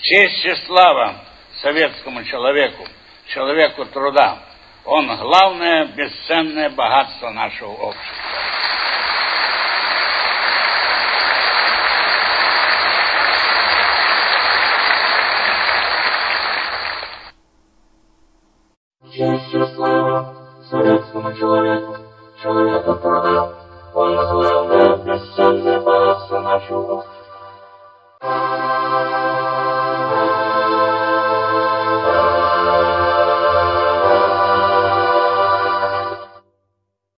Честь и слава советскому человеку, человеку труда. Он главное бесценное богатство нашего общества. Честь и слава советскому человеку, человеку труда. Он главное бесценное богатство нашего общества.